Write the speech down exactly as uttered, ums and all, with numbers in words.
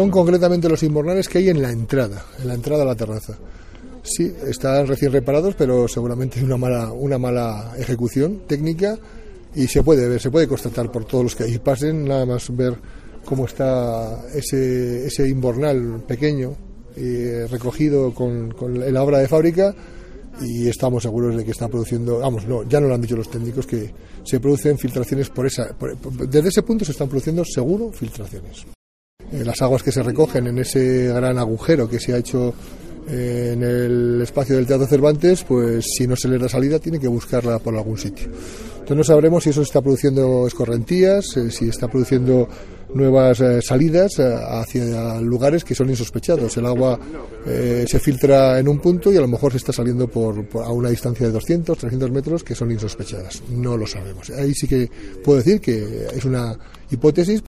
Son concretamente los invernales que hay en la entrada, en la entrada a la terraza. Sí, están recién reparados, pero seguramente es una mala, una mala ejecución técnica y se puede ver, se puede constatar por todos los que ahí pasen, nada más ver cómo está ese, ese invernal pequeño eh, recogido con, con la obra de fábrica, y estamos seguros de que está produciendo, vamos, no, ya nos lo han dicho los técnicos, que se producen filtraciones por esa, por, desde ese punto se están produciendo seguro filtraciones. Eh, las aguas que se recogen en ese gran agujero que se ha hecho eh, en el espacio del Teatro Cervantes, pues si no se les da salida tiene que buscarla por algún sitio. Entonces no sabremos si eso está produciendo escorrentías, eh, si está produciendo nuevas eh, salidas eh, hacia lugares que son insospechados. El agua eh, se filtra en un punto y a lo mejor se está saliendo por, por a una distancia de doscientos, trescientos metros que son insospechadas. No lo sabemos. Ahí sí que puedo decir que es una hipótesis.